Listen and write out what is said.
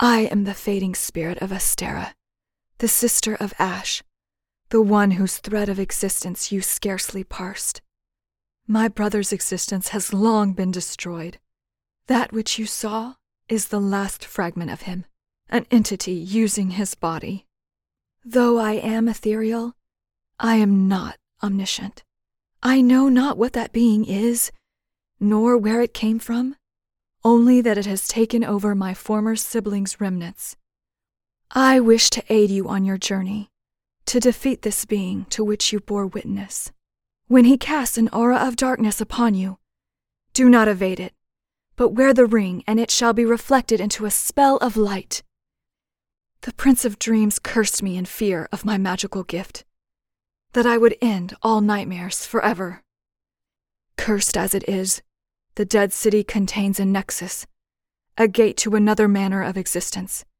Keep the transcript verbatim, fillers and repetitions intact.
I am the fading spirit of Astera, the sister of Ash, the one whose thread of existence you scarcely parsed. My brother's existence has long been destroyed. That which you saw is the last fragment of him, an entity using his body. Though I am ethereal, I am not omniscient. I know not what that being is, nor where it came from, only that it has taken over my former siblings' remnants. I wish to aid you on your journey, to defeat this being to which you bore witness. When he casts an aura of darkness upon you, do not evade it, but wear the ring and it shall be reflected into a spell of light. The Prince of Dreams cursed me in fear of my magical gift, that I would end all nightmares forever. Cursed as it is, the dead city contains a nexus, a gate to another manner of existence.